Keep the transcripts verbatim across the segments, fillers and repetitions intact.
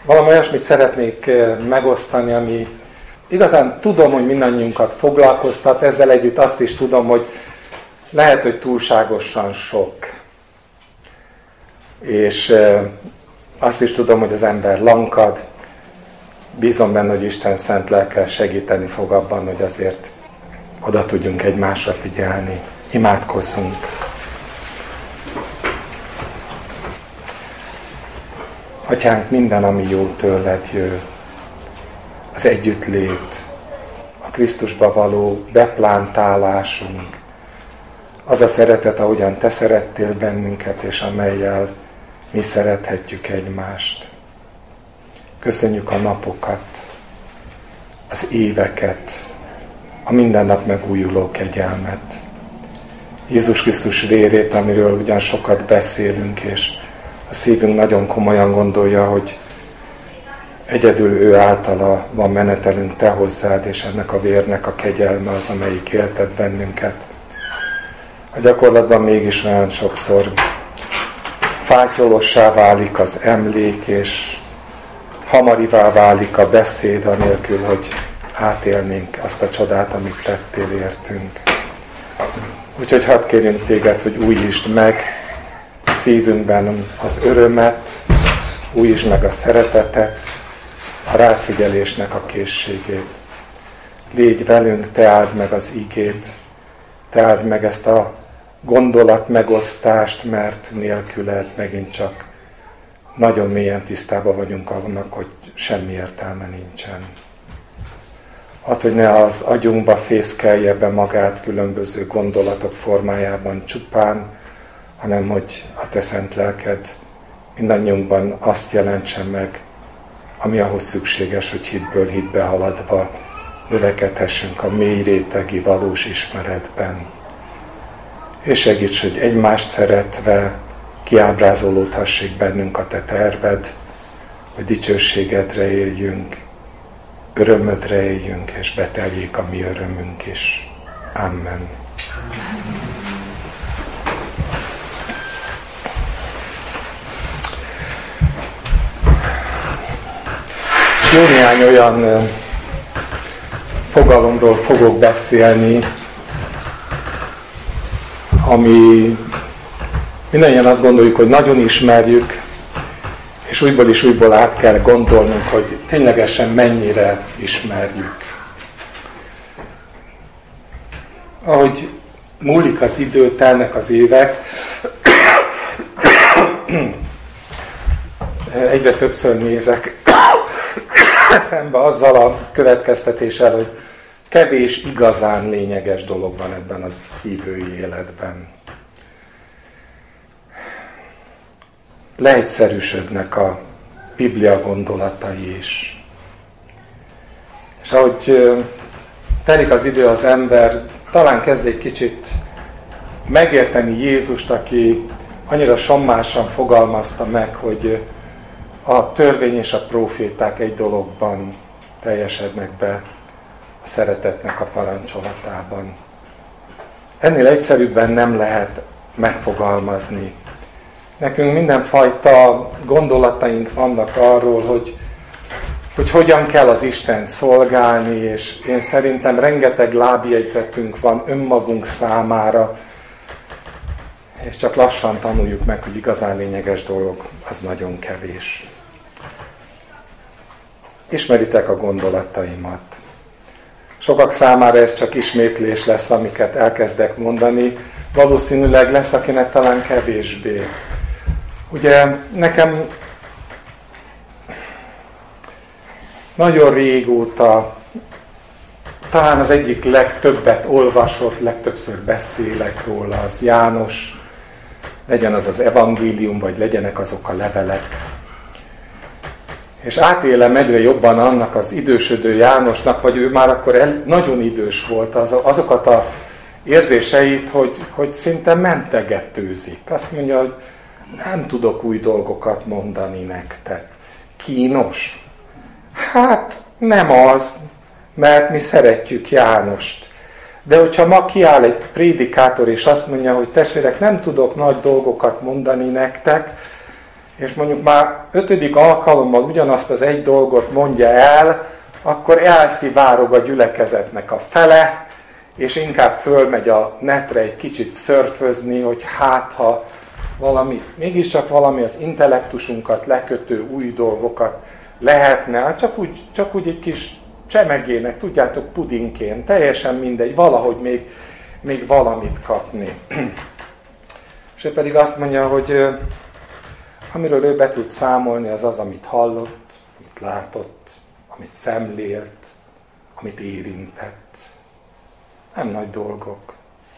valami olyasmit szeretnék megosztani, ami igazán tudom, hogy mindannyiunkat foglalkoztat, ezzel együtt azt is tudom, hogy lehet, hogy túlságosan sok. És azt is tudom, hogy az ember lankad. Bízom benne, hogy Isten szent lelke segíteni fog abban, hogy azért oda tudjunk egymásra figyelni. Imádkozzunk. Atyánk, minden, ami jó tőled jön, az együttlét, a Krisztusba való beplántálásunk, az a szeretet, ahogyan te szerettél bennünket, és amellyel mi szerethetjük egymást. Köszönjük a napokat, az éveket, a minden nap megújuló kegyelmet. Jézus Krisztus vérét, amiről ugyan sokat beszélünk, és a szívünk nagyon komolyan gondolja, hogy egyedül ő általa van menetelünk te hozzád, és ennek a vérnek a kegyelme az, amelyik éltet bennünket. A gyakorlatban mégis olyan sokszor fátyolossá válik az emlék, és hamarivá válik a beszéd, anélkül, hogy átélnénk azt a csodát, amit tettél értünk. Úgyhogy hadd kérjünk téged, hogy újítsd meg szívünkben az örömet, újítsd meg a szeretetet, a rád figyelésnek a készségét. Légy velünk, te áld meg az igét, te áld meg ezt a gondolat megosztást, mert nélküled megint csak nagyon mélyen tisztában vagyunk annak, hogy semmi értelme nincsen. Hadd, hogy ne az agyunkba fészkelje be magát különböző gondolatok formájában csupán, hanem hogy a te szent lelked mindannyiunkban azt jelentse meg, ami ahhoz szükséges, hogy hitből hitbe haladva növekedhessünk a mély rétegi valós ismeretben. És segíts, hogy egymást szeretve kiábrázolódhassék bennünk a te terved, hogy dicsőségedre éljünk, örömödre éljünk, és beteljék a mi örömünk is. Amen. Jó néhány olyan fogalomról fogok beszélni, ami mindannyian azt gondoljuk, hogy nagyon ismerjük, és újból és újból át kell gondolnunk, hogy ténylegesen mennyire ismerjük. Ahogy múlik az idő, telnek az évek, egyre többször nézek szembe azzal a következtetéssel, hogy kevés igazán lényeges dolog van ebben a hívői életben. Leegyszerűsödnek a Biblia gondolatai is. És ahogy telik az idő, az ember talán kezd egy kicsit megérteni Jézust, aki annyira sommásan fogalmazta meg, hogy a törvény és a próféták egy dologban teljesednek be, a szeretetnek a parancsolatában. Ennél egyszerűbben nem lehet megfogalmazni. Nekünk mindenfajta gondolataink vannak arról, hogy, hogy hogyan kell az Istent szolgálni, és én szerintem rengeteg lábjegyzetünk van önmagunk számára, és csak lassan tanuljuk meg, hogy igazán lényeges dolog, az nagyon kevés. Ismeritek a gondolataimat. Sokak számára ez csak ismétlés lesz, amiket elkezdek mondani. Valószínűleg lesz, akinek talán kevésbé. Ugye nekem nagyon régóta, talán az egyik legtöbbet olvasott, legtöbbször beszélek róla, az János, legyen az az evangélium, vagy legyenek azok a levelek. És átélem egyre jobban annak az idősödő Jánosnak, vagy ő már akkor el, nagyon idős volt, az, azokat az érzéseit, hogy, hogy szinte mentegetőzik. Azt mondja, hogy nem tudok új dolgokat mondani nektek. Kínos? Hát nem az, mert mi szeretjük Jánost. De hogyha ma kiáll egy prédikátor, és azt mondja, hogy testvérek, nem tudok nagy dolgokat mondani nektek, és mondjuk már ötödik alkalommal ugyanazt az egy dolgot mondja el, akkor elszivárog a gyülekezetnek a fele, és inkább fölmegy a netre egy kicsit szörfözni, hogy hát ha valami, mégiscsak valami az intellektusunkat lekötő új dolgokat lehetne, csak úgy, csak úgy egy kis csemegének, tudjátok, pudinként, teljesen mindegy, valahogy még, még valamit kapni. És ő pedig azt mondja, hogy amiről ő be tud számolni, az az, amit hallott, amit látott, amit szemlélt, amit érintett. Nem nagy dolgok.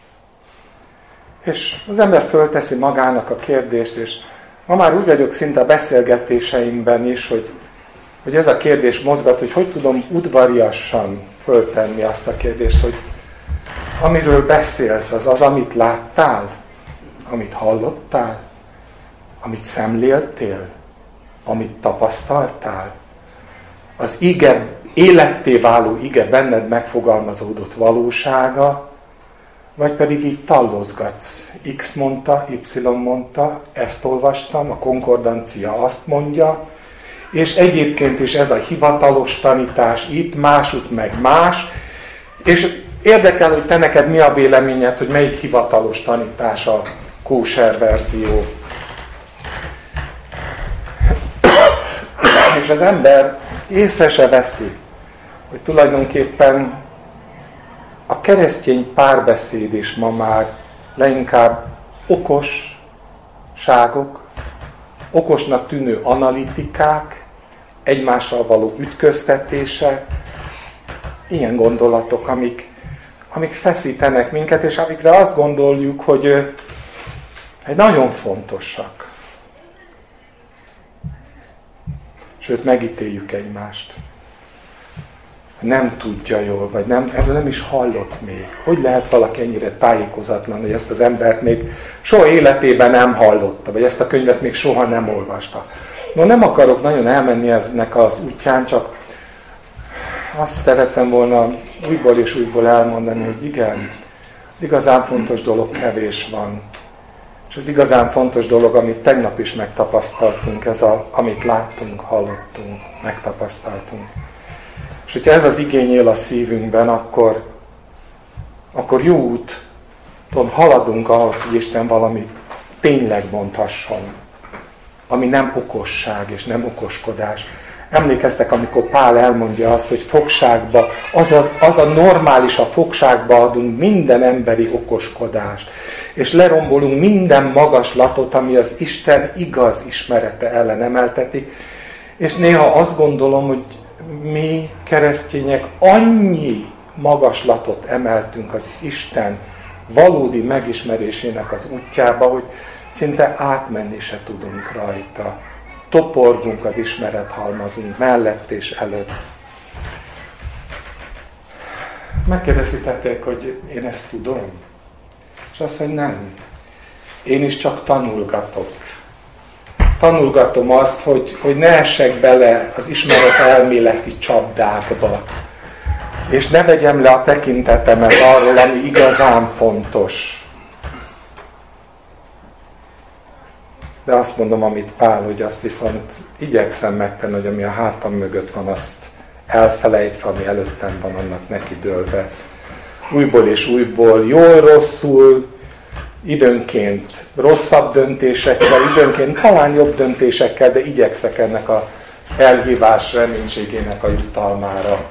És az ember fölteszi magának a kérdést, és ma már úgy vagyok szinte a beszélgetéseimben is, hogy, hogy ez a kérdés mozgat, hogy hogy tudom udvariasan föltenni azt a kérdést, hogy amiről beszélsz, az az, amit láttál, amit hallottál, amit szemléltél, amit tapasztaltál, az ige, életté váló ige benned megfogalmazódott valósága, vagy pedig így tallozgatsz. X mondta, Y mondta, ezt olvastam, a konkordancia azt mondja, és egyébként is ez a hivatalos tanítás itt, másút meg más, és érdekel, hogy te neked mi a véleményed, hogy melyik hivatalos tanítás a kóser verzió. És az ember észre se veszi, hogy tulajdonképpen a keresztény párbeszéd is ma már leinkább okosságok, okosnak tűnő analitikák, egymással való ütköztetése, ilyen gondolatok, amik, amik feszítenek minket, és amikre azt gondoljuk, hogy egy nagyon fontosak. Sőt, megítéljük egymást. Nem tudja jól, vagy nem, erről nem is hallott még. Hogy lehet valaki ennyire tájékozatlan, hogy ezt az embert még soha életében nem hallotta, vagy ezt a könyvet még soha nem olvasta. No, nem akarok nagyon elmenni eznek az útján, csak azt szerettem volna újból és újból elmondani, hogy igen, az igazán fontos dolog kevés van. És az igazán fontos dolog, amit tegnap is megtapasztaltunk, ez a, amit láttunk, hallottunk, megtapasztaltunk. És hogyha ez az igény él a szívünkben, akkor, akkor jó úton haladunk ahhoz, hogy Isten valamit tényleg mondhasson, ami nem okosság és nem okoskodás. Emlékeztek, amikor Pál elmondja azt, hogy fogságba, az a, az a normális, a fogságba adunk minden emberi okoskodást, és lerombolunk minden magaslatot, ami az Isten igaz ismerete ellen emeltetik, és néha azt gondolom, hogy mi keresztények annyi magaslatot emeltünk az Isten valódi megismerésének az útjába, hogy szinte átmenni se tudunk rajta. Toporgunk az ismerethalmazunk mellett és előtt. Megkérdezhetették, hogy én ezt tudom? És azt mondja, nem. Én is csak tanulgatok. Tanulgatom azt, hogy, hogy ne essek bele az ismeret elméleti csapdákba. És ne vegyem le a tekintetemet arról, ami igazán fontos. De azt mondom, amit Pál, hogy azt viszont igyekszem megtenni, hogy ami a hátam mögött van, azt elfelejtve, ami előttem van, annak neki dőlve. Újból és újból, jól, rosszul, időnként rosszabb döntésekkel, időnként talán jobb döntésekkel, de igyekszek ennek az elhívás reménységének a jutalmára.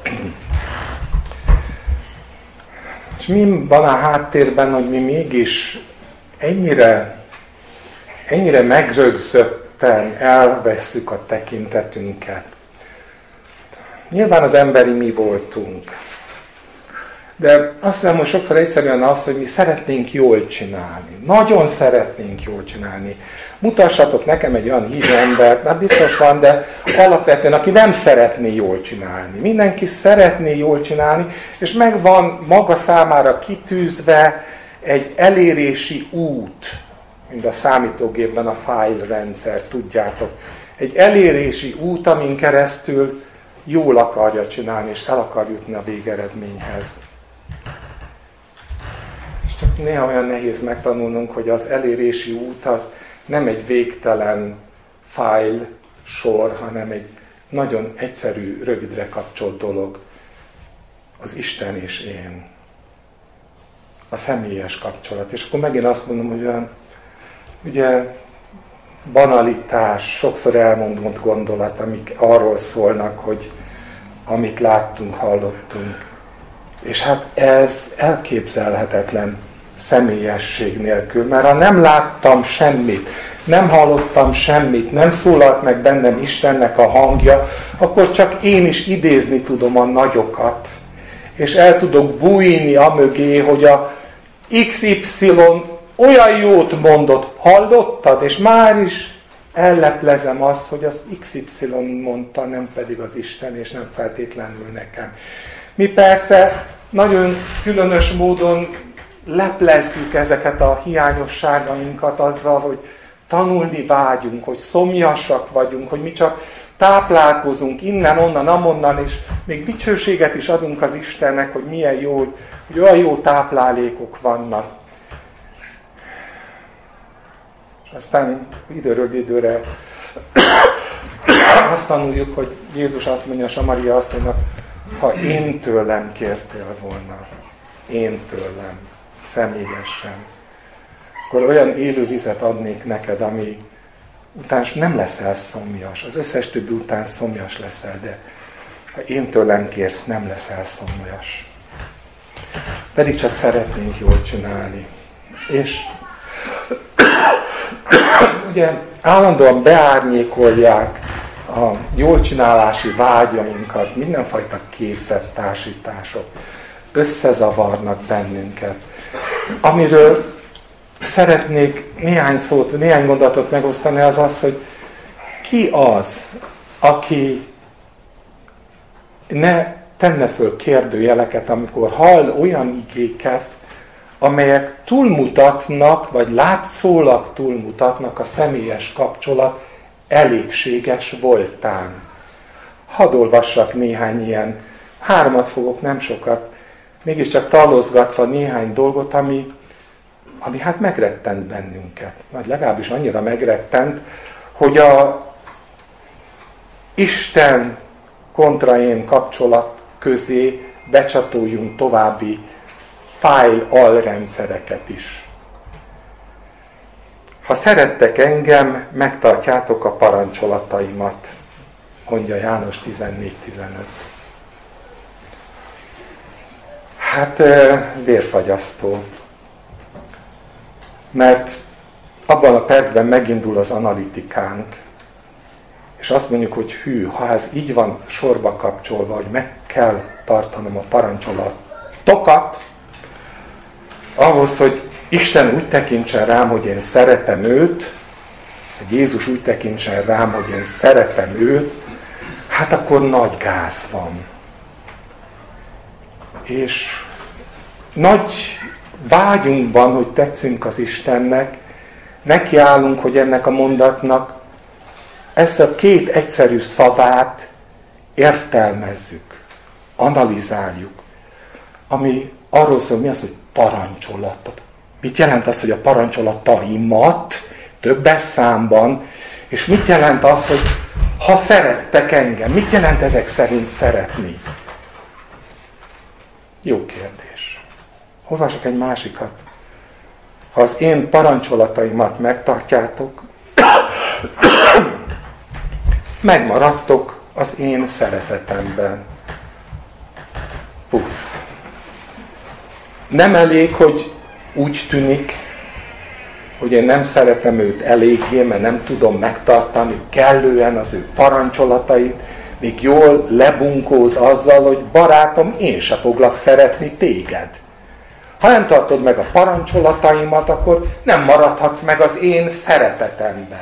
És mi van a háttérben, hogy mi mégis ennyire, ennyire megrögzötten elvesszük a tekintetünket. Nyilván az emberi mi voltunk. De azt hiszem, hogy sokszor egyszerűen az, hogy mi szeretnénk jól csinálni. Nagyon szeretnénk jól csinálni. Mutassatok nekem egy olyan hívő embert, már biztos van, de alapvetően, aki nem szeretné jól csinálni. Mindenki szeretné jól csinálni, és megvan maga számára kitűzve egy elérési út, mint a számítógépben a file rendszer, tudjátok. Egy elérési út, amin keresztül jól akarja csinálni, és el akar jutni a végeredményhez. És csak néha olyan nehéz megtanulnunk, hogy az elérési út az nem egy végtelen fájl sor, hanem egy nagyon egyszerű, rövidre kapcsolt dolog. Az Isten és én. A személyes kapcsolat. És akkor megint azt mondom, hogy olyan, ugye, banalitás, sokszor elmondott gondolat, amik arról szólnak, hogy amit láttunk, hallottunk. És hát ez elképzelhetetlen személyesség nélkül, mert ha nem láttam semmit, nem hallottam semmit, nem szólalt meg bennem Istennek a hangja, akkor csak én is idézni tudom a nagyokat, és el tudok bújni amögé, hogy a iksz ipszilon olyan jót mondott, hallottad, és már is elleplezem azt, hogy az iksz ipszilon mondta, nem pedig az Isten, és nem feltétlenül nekem. Mi persze nagyon különös módon leplezzük ezeket a hiányosságainkat azzal, hogy tanulni vágyunk, hogy szomjasak vagyunk, hogy mi csak táplálkozunk innen, onnan, amonnan, és még dicsőséget is adunk az Istennek, hogy milyen jó, hogy, hogy olyan jó táplálékok vannak. És aztán időről időre azt tanuljuk, hogy Jézus azt mondja Samaria asszonynak, ha én tőlem kértél volna, én tőlem, személyesen, akkor olyan élő vizet adnék neked, ami után nem leszel szomjas. Az összes többi után szomjas leszel, de ha én tőlem kérsz, nem leszel szomjas. Pedig csak szeretnénk jól csinálni. És ugye állandóan beárnyékolják a jól csinálási vágyainkat, mindenfajta képzett társítások összezavarnak bennünket. Amiről szeretnék néhány szót, néhány mondatot megosztani, az az, hogy ki az, aki ne tenne föl kérdőjeleket, amikor hall olyan igéket, amelyek túlmutatnak, vagy látszólag túlmutatnak a személyes kapcsolat elégséges voltán. Hadd olvassak néhány ilyen, háromat fogok, nem sokat, mégiscsak tallozgatva néhány dolgot, ami, ami hát megrettent bennünket. Vagy legalábbis annyira megrettent, hogy a Isten kontra én kapcsolat közé becsatoljunk további fájl alrendszereket is. Ha szerettek engem, megtartjátok a parancsolataimat, mondja János tizennégy tizenöt. Hát vérfagyasztó. Mert abban a percben megindul az analitikánk, és azt mondjuk, hogy hű, ha ez így van sorba kapcsolva, hogy meg kell tartanom a parancsolatokat, ahhoz, hogy Isten úgy tekintsen rám, hogy én szeretem őt, hogy Jézus úgy tekintsen rám, hogy én szeretem őt, hát akkor nagy gáz van. És nagy vágyunkban, hogy tetszünk az Istennek, nekiállunk, hogy ennek a mondatnak ezt a két egyszerű szavát értelmezzük, analizáljuk, ami arról szól, mi az, hogy parancsolatot. Mit jelent az, hogy a parancsolataimat többes számban, és mit jelent az, hogy ha szerettek engem, mit jelent ezek szerint szeretni? Jó kérdés. Olvasok egy másikat. Ha az én parancsolataimat megtartjátok, megmaradtok az én szeretetemben. Puff. Nem elég, hogy úgy tűnik, hogy én nem szeretem őt eléggé, mert nem tudom megtartani kellően az ő parancsolatait, még jól lebunkóz azzal, hogy barátom, én se foglak szeretni téged. Ha nem tartod meg a parancsolataimat, akkor nem maradhatsz meg az én szeretetemben.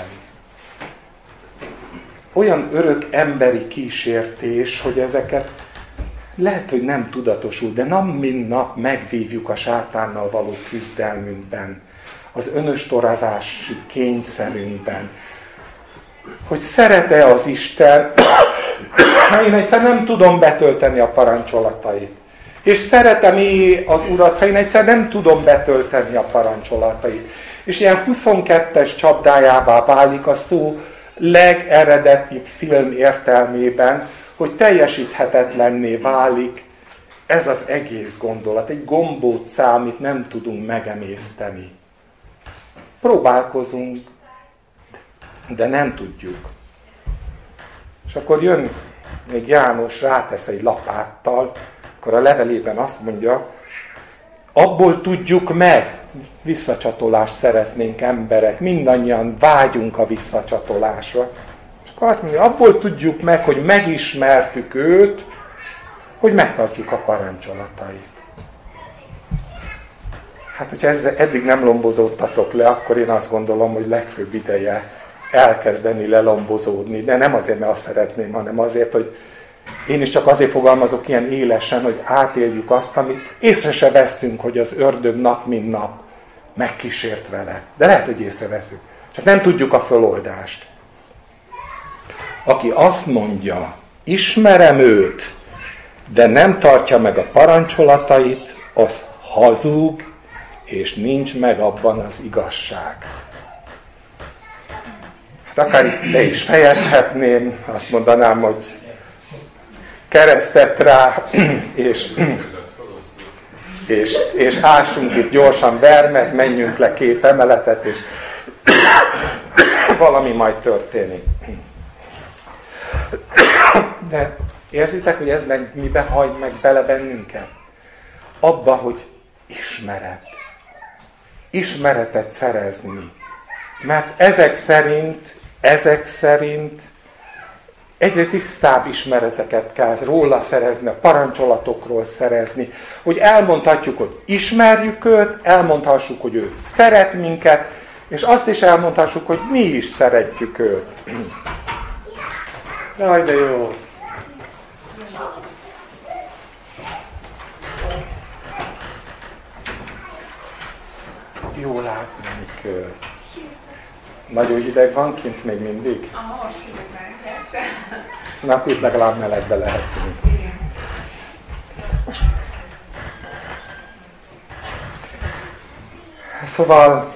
Olyan örök emberi kísértés, hogy ezeket lehet, hogy nem tudatosul, de nap mint nap megvívjuk a sátánnal való küzdelmünkben, az önöstorazási kényszerünkben, hogy szeret-e az Isten, én egyszer nem tudom betölteni a parancsolatait. És szeretem az Urat, ha én egyszer nem tudom betölteni a parancsolatait. És ilyen huszonkettes csapdájává válik a szó legeredetibb film értelmében, hogy teljesíthetetlenné válik ez az egész gondolat. Egy gombóccal, amit nem tudunk megemészteni. Próbálkozunk, de nem tudjuk. És akkor jön még János, rátesz egy lapáttal, akkor a levelében azt mondja, abból tudjuk meg, visszacsatolást szeretnénk emberek, mindannyian vágyunk a visszacsatolásra. És akkor azt mondja, abból tudjuk meg, hogy megismertük őt, hogy megtartjuk a parancsolatait. Hát, hogyha ezzel eddig nem lombozódtatok le, akkor én azt gondolom, hogy legfőbb ideje elkezdeni lelombozódni. De nem azért, mert azt szeretném, hanem azért, hogy én is csak azért fogalmazok ilyen élesen, hogy átéljük azt, amit észre se vesszünk, hogy az ördög nap, mint nap megkísért vele. De lehet, hogy észreveszünk. Csak nem tudjuk a föloldást. Aki azt mondja, ismerem őt, de nem tartja meg a parancsolatait, az hazug, és nincs meg abban az igazság. Hát akár itt be is fejezhetném, azt mondanám, hogy keresztet rá, és, és, és ássunk itt gyorsan vermet, menjünk le két emeletet, és valami majd történik. De érzitek, hogy ez meg mibe hajt meg bele bennünket? Abba, hogy ismeret. Ismeretet szerezni. Mert ezek szerint, ezek szerint egyre tisztább ismereteket kell róla szerezni, a parancsolatokról szerezni, hogy elmondhatjuk, hogy ismerjük őt, elmondhassuk, hogy ő szeret minket, és azt is elmondhassuk, hogy mi is szeretjük őt. Jaj, de jó! Jó látni, mikor. Nagyon hideg van kint még mindig? Ah, most hidegen kezdte. Na, akkor itt legalább melegbe lehetünk. Igen. Szóval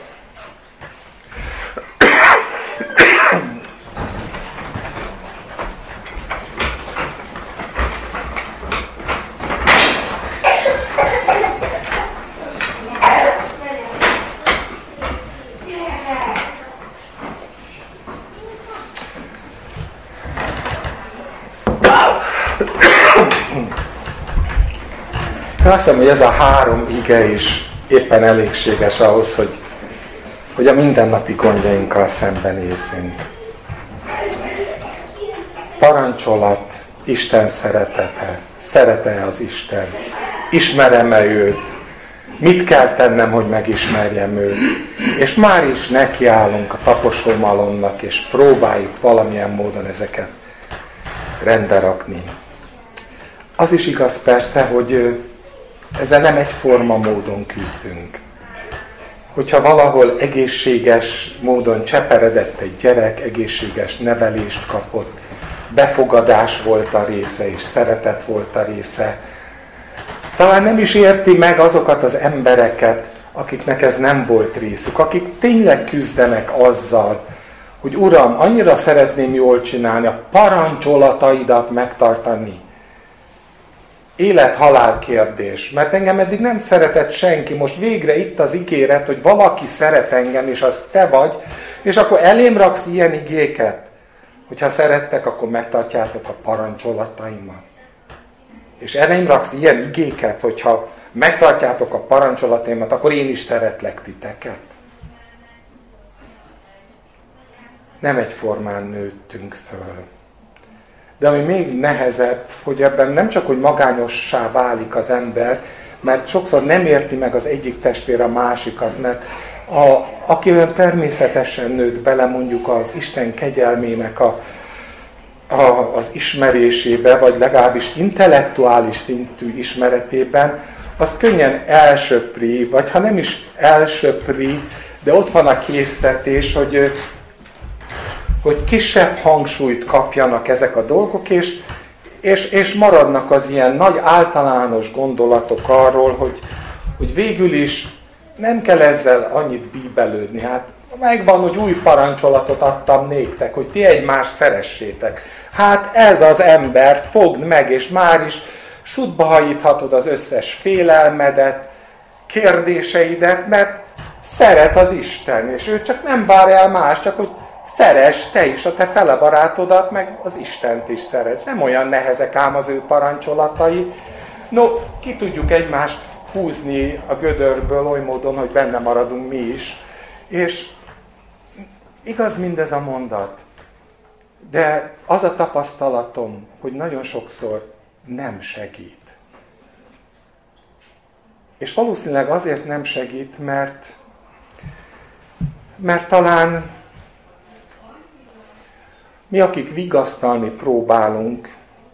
én azt hiszem, hogy ez a három ige is éppen elégséges ahhoz, hogy, hogy a mindennapi gondjainkkal szembenézzünk. Parancsolat, Isten szeretete, szerete az Isten, ismerem-e őt, mit kell tennem, hogy megismerjem őt, és már is nekiállunk a taposómalomnak, és próbáljuk valamilyen módon ezeket rendbe rakni. Az is igaz persze, hogy ezzel nem egyforma módon küzdünk. Hogyha valahol egészséges módon cseperedett egy gyerek, egészséges nevelést kapott, befogadás volt a része, és szeretet volt a része, talán nem is érti meg azokat az embereket, akiknek ez nem volt részük, akik tényleg küzdenek azzal, hogy Uram, annyira szeretném jól csinálni, a parancsolataidat megtartani. Élet-halál kérdés, mert engem eddig nem szeretett senki, most végre itt az ígéret, hogy valaki szeret engem, és az te vagy, és akkor elém raksz ilyen igéket, hogyha szerettek, akkor megtartjátok a parancsolataimat. És elém raksz ilyen igéket, hogyha megtartjátok a parancsolataimat, akkor én is szeretlek titeket. Nem egyformán nőttünk föl. De ami még nehezebb, hogy ebben nem csak, hogy magányossá válik az ember, mert sokszor nem érti meg az egyik testvér a másikat, mert a, aki olyan természetesen nőtt bele mondjuk az Isten kegyelmének a, a, az ismerésébe, vagy legalábbis intellektuális szintű ismeretében, az könnyen elsöpri, vagy ha nem is elsöpri, de ott van a késztetés, hogy hogy kisebb hangsúlyt kapjanak ezek a dolgok, és, és, és maradnak az ilyen nagy általános gondolatok arról, hogy, hogy végül is nem kell ezzel annyit bíbelődni. Hát megvan, hogy új parancsolatot adtam néktek, hogy ti egymást szeressétek. Hát ez az ember, fogd meg, és már is sutba hajíthatod az összes félelmedet, kérdéseidet, mert szeret az Isten, és ő csak nem vár el más, csak hogy szeress te is a te fele barátodat, meg az Istent is szeret. Nem olyan nehezek ám az ő parancsolatai. No, ki tudjuk egymást húzni a gödörből oly módon, hogy benne maradunk mi is. És igaz mindez a mondat, de az a tapasztalatom, hogy nagyon sokszor nem segít. És valószínűleg azért nem segít, mert, mert talán mi, akik vigasztalni próbálunk,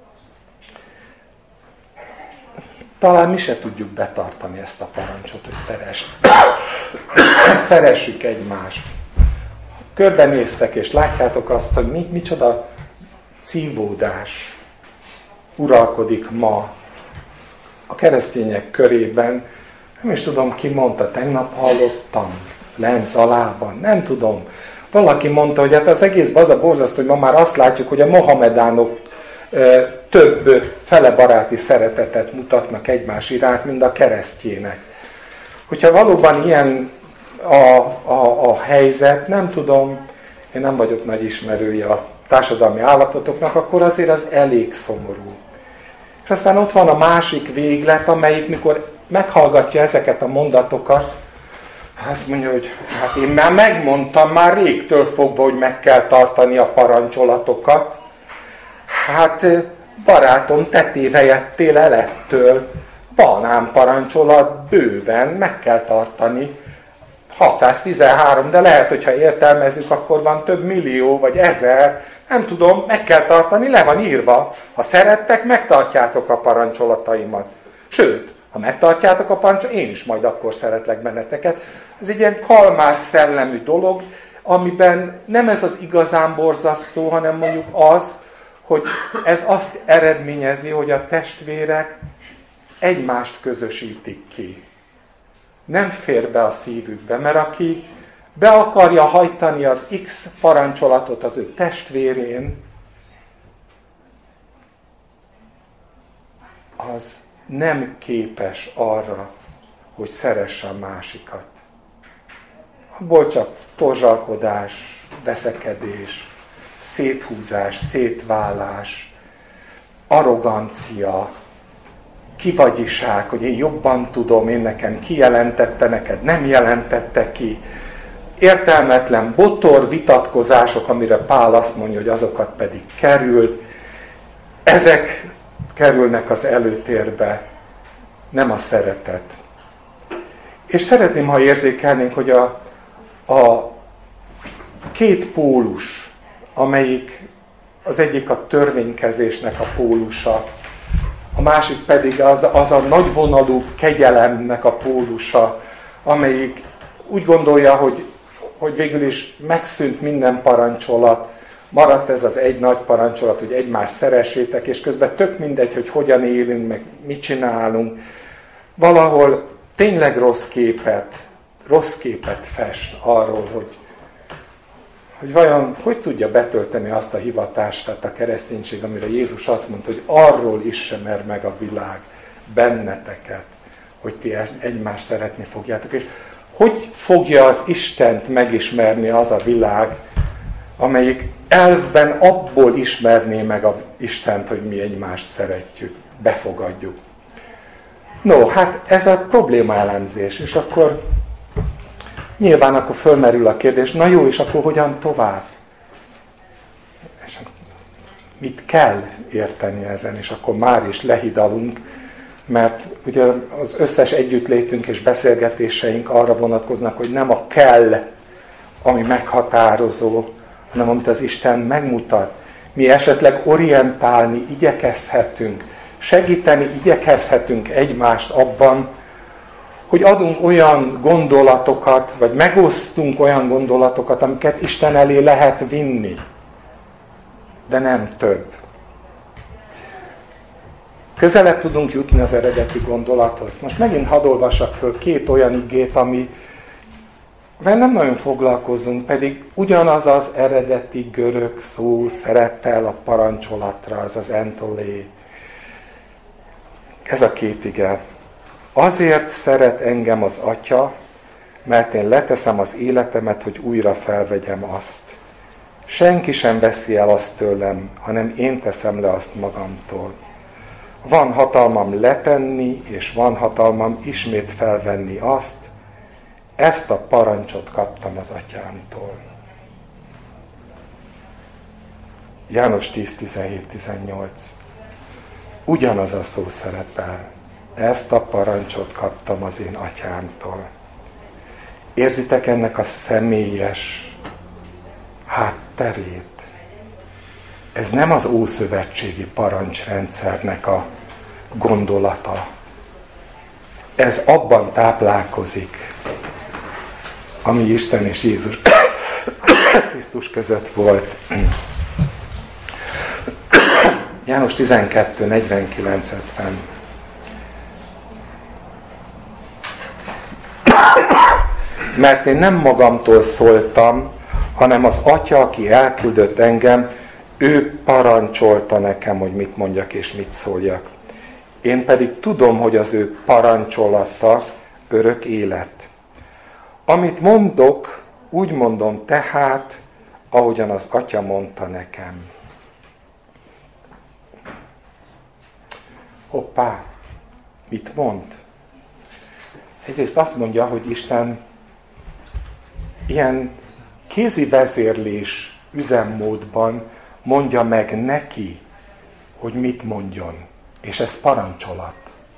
talán mi se tudjuk betartani ezt a parancsot, hogy szeress. szeressük egymást. Körbenéztek, és látjátok azt, hogy mi, micsoda cívódás uralkodik ma a keresztények körében. Nem is tudom, ki mondta, tegnap hallottam, Lenz alában, nem tudom. Valaki mondta, hogy hát az egészben az a borzasztó, hogy ma már azt látjuk, hogy a mohamedánok e, több felebaráti szeretetet mutatnak egymás iránt, mint a keresztjének. Hogyha valóban ilyen a, a, a helyzet, nem tudom, én nem vagyok nagy ismerője a társadalmi állapotoknak, akkor azért az elég szomorú. És aztán ott van a másik véglet, amelyik mikor meghallgatja ezeket a mondatokat, azt mondja, hogy hát én már megmondtam már régtől fogva, hogy meg kell tartani a parancsolatokat. Hát barátom, te tévejettél el ettől. Van ám parancsolat, bőven, meg kell tartani. hatszáztizenhárom, de lehet, hogyha értelmezzük, akkor van több millió, vagy ezer. Nem tudom, meg kell tartani, le van írva. Ha szerettek, megtartjátok a parancsolataimat. Sőt, ha megtartjátok a parancsolatot, én is majd akkor szeretlek benneteket. Ez egy ilyen kalmár szellemű dolog, amiben nem ez az igazán borzasztó, hanem mondjuk az, hogy ez azt eredményezi, hogy a testvérek egymást közösítik ki. Nem fér be a szívükbe, mert aki be akarja hajtani az X parancsolatot az ő testvérén, az nem képes arra, hogy szeresse a másikat. Abból csak torzsalkodás, veszekedés, széthúzás, szétválás, arrogancia, kivagyiság, hogy én jobban tudom, én nekem kijelentette, neked nem jelentette ki. Értelmetlen botor vitatkozások, amire Pál azt mondja, hogy azokat pedig került. Ezek kerülnek az előtérbe, nem a szeretet. És szeretném, ha érzékelnénk, hogy a, a két pólus, amelyik az egyik a törvénykezésnek a pólusa, a másik pedig az, az a nagyvonalú kegyelemnek a pólusa, amelyik úgy gondolja, hogy, hogy végül is megszűnt minden parancsolat, maradt ez az egy nagy parancsolat, hogy egymást szeressétek, és közben tök mindegy, hogy hogyan élünk, meg mit csinálunk. Valahol tényleg rossz képet, rossz képet fest arról, hogy, hogy vajon hogy tudja betölteni azt a hivatást, tehát a kereszténység, amire Jézus azt mondta, hogy arról ismer meg a világ benneteket, hogy ti egymást szeretni fogjátok. És hogy fogja az Istent megismerni az a világ, amelyik elvben abból ismerné meg az Istent, hogy mi egymást szeretjük, befogadjuk. No, hát ez a probléma elemzés, és akkor nyilván akkor fölmerül a kérdés, na jó, és akkor hogyan tovább? És mit kell érteni ezen, és akkor már is lehidalunk, mert ugye az összes együttlétünk és beszélgetéseink arra vonatkoznak, hogy nem a kell, ami meghatározó, hanem amit az Isten megmutat. Mi esetleg orientálni igyekezhetünk, segíteni igyekezhetünk egymást abban, hogy adunk olyan gondolatokat, vagy megosztunk olyan gondolatokat, amiket Isten elé lehet vinni, de nem több. Közelebb tudunk jutni az eredeti gondolathoz. Most megint hadd olvassak föl két olyan igét, ami mert nem nagyon foglalkozunk, pedig ugyanaz az eredeti görög szó szerepel a parancsolatra, az az entolé. Ez a két ige. Azért szeret engem az Atya, mert én leteszem az életemet, hogy újra felvegyem azt. Senki sem veszi el azt tőlem, hanem én teszem le azt magamtól. Van hatalmam letenni, és van hatalmam ismét felvenni azt. Ezt a parancsot kaptam az Atyámtól. János tíz tizenhét tizennyolc. Ugyanaz a szó szerepel. Ezt a parancsot kaptam az én Atyámtól. Érzitek ennek a személyes hátterét? Ez nem az ószövetségi parancsrendszernek a gondolata. Ez abban táplálkozik, ami Isten és Jézus Krisztus között volt. János tizenkettő negyvenkilenc ötven. Mert én nem magamtól szóltam, hanem az Atya, aki elküldött engem, ő parancsolta nekem, hogy mit mondjak és mit szóljak. Én pedig tudom, hogy az ő parancsolata örök élet. Amit mondok, úgy mondom tehát, ahogyan az Atya mondta nekem. Hoppá, mit mond? Egyrészt azt mondja, hogy Isten ilyen kézi vezérlés üzemmódban mondja meg neki, hogy mit mondjon. És ez parancsolat.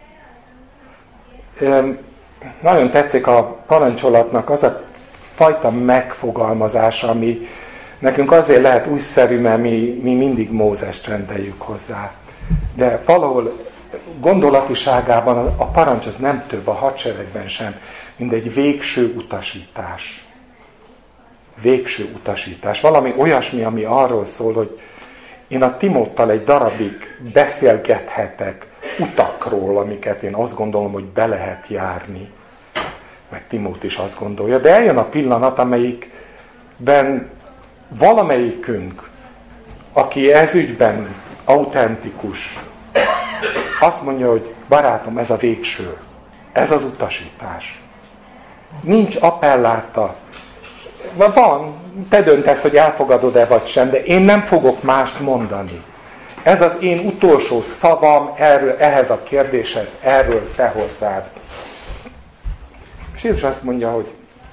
Nagyon tetszik a parancsolatnak az a fajta megfogalmazása, ami nekünk azért lehet újszerű, mert mi, mi mindig Mózest rendeljük hozzá. De valahol gondolatiságában a parancs az nem több, a hadseregben sem, mint egy végső utasítás. Végső utasítás. Valami olyasmi, ami arról szól, hogy én a Timóttal egy darabig beszélgethetek utakról, amiket én azt gondolom, hogy be lehet járni. Meg Timót is azt gondolja. De eljön a pillanat, amelyikben valamelyikünk, aki ezügyben autentikus, azt mondja, hogy barátom, ez a végső. Ez az utasítás. Nincs appelláta. Van, te döntesz, hogy elfogadod-e vagy sem, de én nem fogok mást mondani. Ez az én utolsó szavam erről, ehhez a kérdéshez, erről te hozzád. És Jézus azt mondja, hogy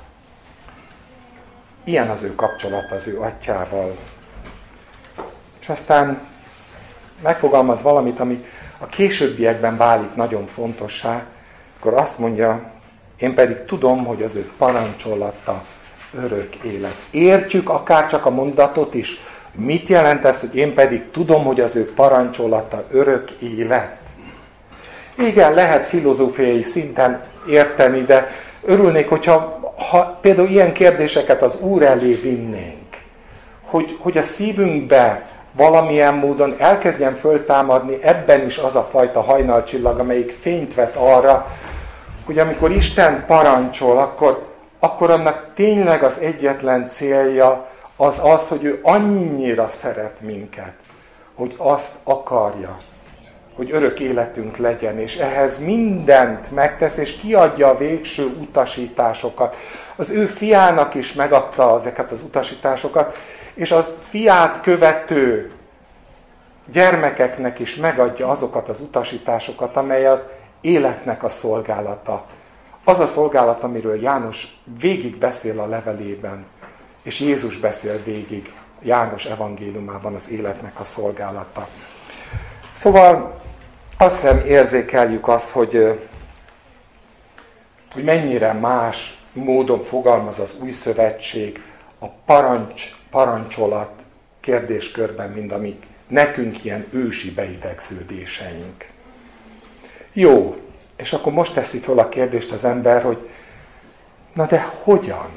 ilyen az ő kapcsolat az ő Atyával. És aztán megfogalmaz valamit, ami a későbbiekben válik nagyon fontossá, akkor azt mondja, én pedig tudom, hogy az ő parancsolata örök élet. Értjük akár csak a mondatot is, mit jelent ez, hogy én pedig tudom, hogy az ő parancsolata örök élet? Igen, lehet filozófiai szinten érteni, de örülnék, hogyha ha például ilyen kérdéseket az Úr elé vinnénk, hogy, hogy a szívünkbe valamilyen módon elkezdjen föltámadni ebben is az a fajta hajnalcsillag, amelyik fényt vet arra, hogy amikor Isten parancsol, akkor, akkor annak tényleg az egyetlen célja az az, hogy ő annyira szeret minket, hogy azt akarja, hogy örök életünk legyen, és ehhez mindent megtesz, és kiadja a végső utasításokat. Az ő fiának is megadta ezeket az utasításokat, és a fiát követő gyermekeknek is megadja azokat az utasításokat, amely az életnek a szolgálata. Az a szolgálat, amiről János végig beszél a levelében, és Jézus beszél végig János evangéliumában az életnek a szolgálata. Szóval azt hiszem érzékeljük azt, hogy, hogy mennyire más módon fogalmaz az új szövetség a parancs, parancsolat kérdéskörben, mint amik nekünk ilyen ősi beidegződéseink. Jó, és akkor most teszi föl a kérdést az ember, hogy na de hogyan?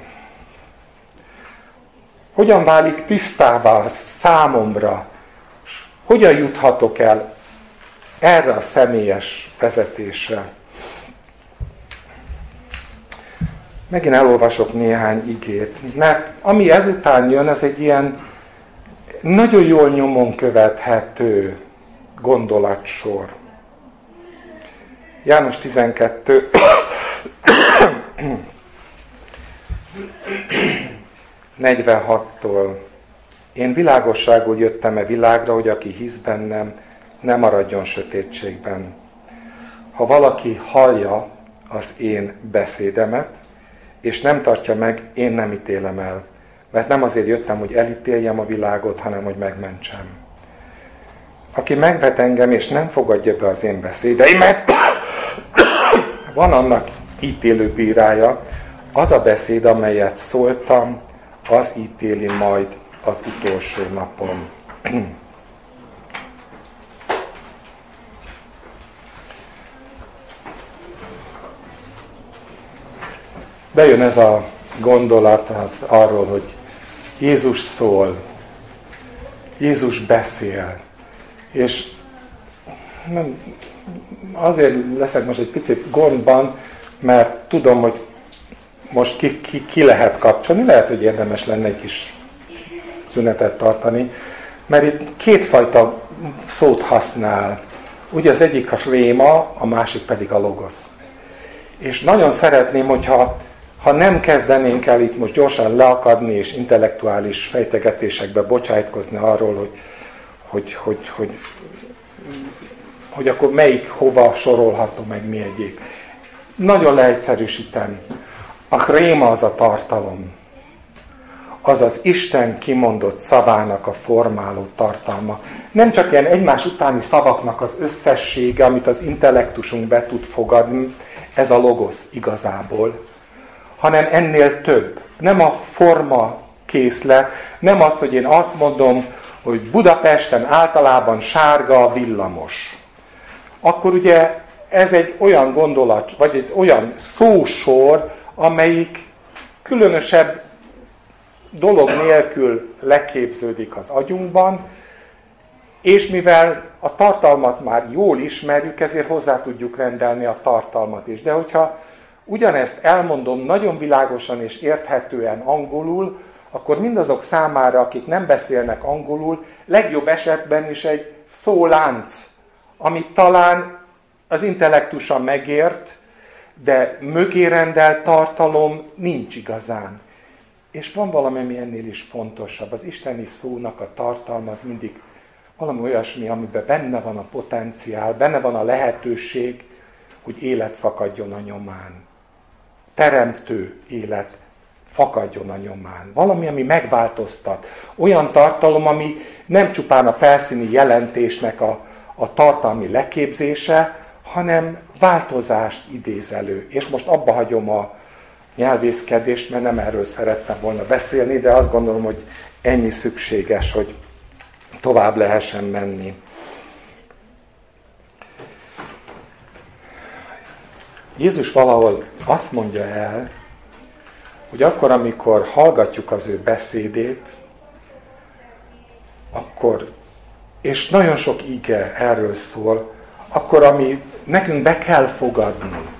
Hogyan válik tisztává számomra? Hogyan juthatok el erre a személyes vezetésre? Megint elolvasok néhány igét, mert ami ezután jön, az egy ilyen nagyon jól nyomon követhető gondolatsor. János tizenkettő negyvenhattól. Én világosságul jöttem-e világra, hogy aki hisz bennem, ne maradjon sötétségben. Ha valaki hallja az én beszédemet, és nem tartja meg, én nem ítélem el. Mert nem azért jöttem, hogy elítéljem a világot, hanem hogy megmentsem. Aki megvet engem, és nem fogadja be az én beszédeimet, van annak ítélő bírája, az a beszéd, amelyet szóltam, az ítéli majd az utolsó napon. Bejön ez a gondolat az arról, hogy Jézus szól, Jézus beszél, és nem, azért leszek most egy picit gondban, mert tudom, hogy most ki, ki, ki lehet kapcsolni, lehet, hogy érdemes lenne egy kis szünetet tartani, mert itt kétfajta szót használ. Ugye az egyik a réma, a másik pedig a logosz. És nagyon szeretném, hogyha ha nem kezdenénk el itt most gyorsan leakadni és intellektuális fejtegetésekbe bocsájtkozni arról, hogy, hogy, hogy, hogy, hogy akkor melyik hova sorolható, meg mi egyéb. Nagyon leegyszerűsítem. A réma az a tartalom. Az az Isten kimondott szavának a formáló tartalma. Nem csak ilyen egymás utáni szavaknak az összessége, amit az intellektusunk be tud fogadni, ez a logosz igazából, hanem ennél több. Nem a forma készlet, nem az, hogy én azt mondom, hogy Budapesten általában sárga a villamos. Akkor ugye ez egy olyan gondolat, vagy egy olyan szósor, amelyik különösebb dolog nélkül leképződik az agyunkban, és mivel a tartalmat már jól ismerjük, ezért hozzá tudjuk rendelni a tartalmat is. De hogyha ugyanezt elmondom nagyon világosan és érthetően angolul, akkor mindazok számára, akik nem beszélnek angolul, legjobb esetben is egy szólánc, amit talán az intellektusa megért, de mögé rendelt tartalom nincs igazán. És van valami, ami ennél is fontosabb. Az isteni szónak a tartalma az mindig valami olyasmi, amiben benne van a potenciál, benne van a lehetőség, hogy élet fakadjon a nyomán. Teremtő élet fakadjon a nyomán. Valami, ami megváltoztat. Olyan tartalom, ami nem csupán a felszíni jelentésnek a, a tartalmi leképzése, hanem változást idéz elő. És most abba hagyom a nyelvészkedést, mert nem erről szerettem volna beszélni, de azt gondolom, hogy ennyi szükséges, hogy tovább lehessen menni. Jézus valahol azt mondja el, hogy akkor, amikor hallgatjuk az ő beszédét, akkor, és nagyon sok ige erről szól, akkor ami nekünk be kell fogadnunk.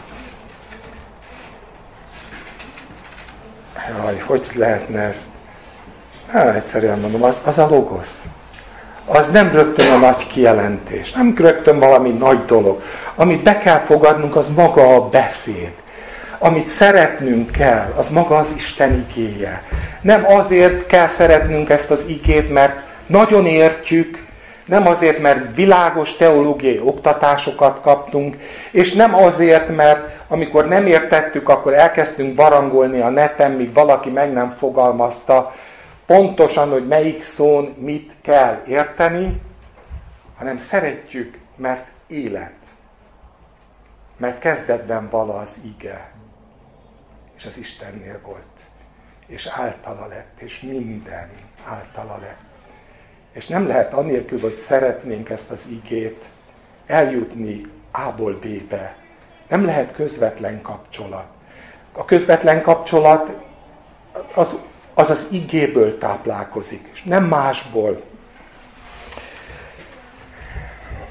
Jaj, hogy lehetne ezt? Hát, egyszerűen mondom, az, az a logosz. Az nem rögtön a nagy kijelentés, nem rögtön valami nagy dolog. Amit be kell fogadnunk, az maga a beszéd. Amit szeretnünk kell, az maga az Isten igéje. Nem azért kell szeretnünk ezt az igét, mert nagyon értjük, nem azért, mert világos teológiai oktatásokat kaptunk, és nem azért, mert amikor nem értettük, akkor elkezdtünk barangolni a neten, míg valaki meg nem fogalmazta pontosan, hogy melyik szón mit kell érteni, hanem szeretjük, mert élet. Mert kezdetben vala az ige, és az Istennél volt, és általa lett, és minden általa lett. És nem lehet annélkül, hogy szeretnénk ezt az igét eljutni A-ból B-be. Nem lehet közvetlen kapcsolat. A közvetlen kapcsolat az az, az igéből táplálkozik, és nem másból.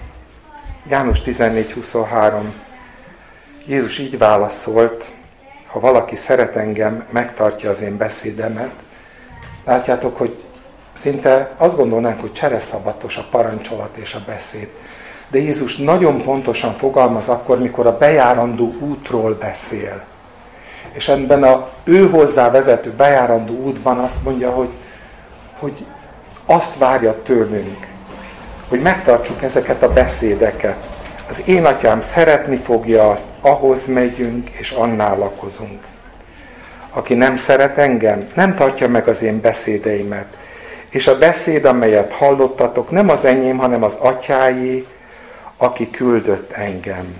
János tizennégy huszonhárom. Jézus így válaszolt, ha valaki szeret engem, megtartja az én beszédemet. Látjátok, hogy szinte azt gondolnánk, hogy csereszabbatos a parancsolat és a beszéd. De Jézus nagyon pontosan fogalmaz akkor, mikor a bejárandó útról beszél. És ebben a ő hozzá vezető bejárandó útban azt mondja, hogy, hogy azt várja tőlünk, hogy megtartsuk ezeket a beszédeket. Az én atyám szeretni fogja azt, ahhoz megyünk, és annál lakozunk. Aki nem szeret engem, nem tartja meg az én beszédeimet. És a beszéd, amelyet hallottatok, nem az enyém, hanem az atyáé, aki küldött engem.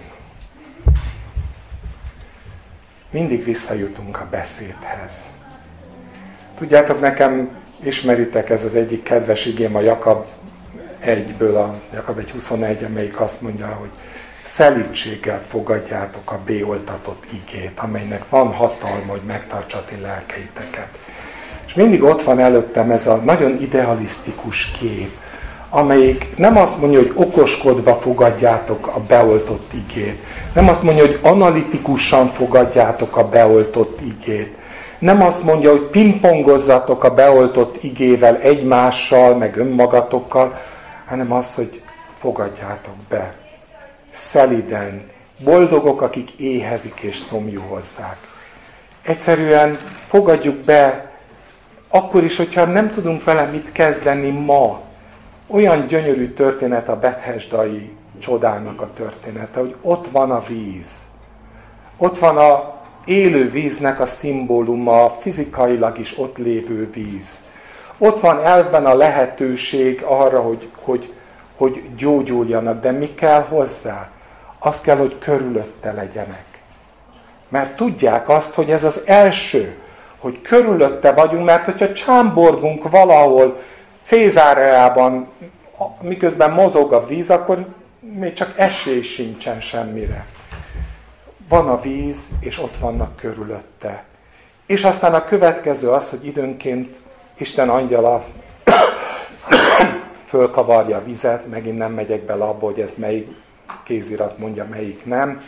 Mindig visszajutunk a beszédhez. Tudjátok, nekem ismeritek, ez az egyik kedves igém a Jakab egyből, a Jakab egy huszonegy, amelyik azt mondja, hogy szelídséggel fogadjátok a béoltatott igét, amelynek van hatalma, hogy megtartsa ti lelkeiteket. És mindig ott van előttem ez a nagyon idealisztikus kép, amelyik nem azt mondja, hogy okoskodva fogadjátok a beoltott igét, nem azt mondja, hogy analitikusan fogadjátok a beoltott igét, nem azt mondja, hogy pingpongozzatok a beoltott igével egymással, meg önmagatokkal, hanem az, hogy fogadjátok be. Szeliden, boldogok, akik éhezik és szomjúhozzák. Egyszerűen fogadjuk be, akkor is, hogyha nem tudunk vele mit kezdeni ma. Olyan gyönyörű történet a bethesdai csodának a története, hogy ott van a víz. Ott van a élő víznek a szimbóluma, fizikailag is ott lévő víz. Ott van elben a lehetőség arra, hogy, hogy, hogy gyógyuljanak, de mi kell hozzá? Az kell, hogy körülötte legyenek. Mert tudják azt, hogy ez az első, hogy körülötte vagyunk, mert hogyha csámborgunk valahol Cézáreában, miközben mozog a víz, akkor még csak esély sincsen semmire. Van a víz, és ott vannak körülötte. És aztán a következő az, hogy időnként Isten angyala fölkavarja a vizet, megint nem megyek bele abba, hogy ez melyik kézirat mondja, melyik nem,